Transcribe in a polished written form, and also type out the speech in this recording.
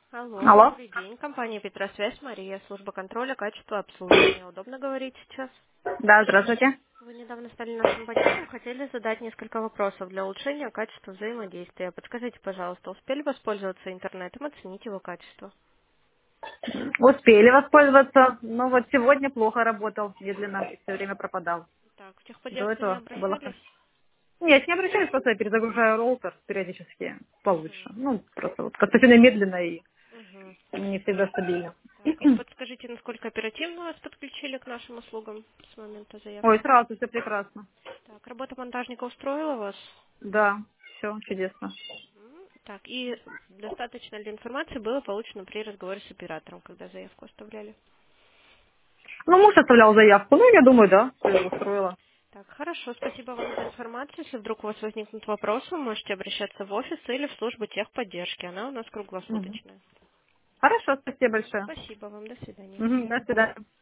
Алло, Алло. добрый день. Компания Петросвязь, Мария, служба контроля, качества обслуживания. Удобно говорить сейчас? Да, здравствуйте. Вы недавно стали нашим абонентом, хотели задать несколько вопросов для улучшения качества взаимодействия. Подскажите, пожалуйста, успели воспользоваться интернетом, оценить его качество? Успели воспользоваться, но вот сегодня плохо работал, медленно и все время пропадал. Так, в До техподдержку не этого было обращались? хорошо. Нет, не обращаюсь, просто я перезагружаю роутер периодически получше. Угу. Ну, просто вот достаточно медленно и Угу. не всегда стабильно. Так, и подскажите, насколько оперативно вас подключили к нашим услугам с момента Ой, заявки? сразу все прекрасно. Так, работа монтажника устроила вас? Да, все чудесно. Так, и достаточно ли информации было получено при разговоре с оператором, когда заявку оставляли? Ну, муж оставлял заявку, ну, я думаю, да, все устроила. Так, хорошо, спасибо вам за информацию. Если вдруг у вас возникнут вопросы, вы можете обращаться в офис или в службу техподдержки. Она у нас Мгм. круглосуточная. Хорошо, спасибо большое. Спасибо вам, до свидания. Мгм, до свидания.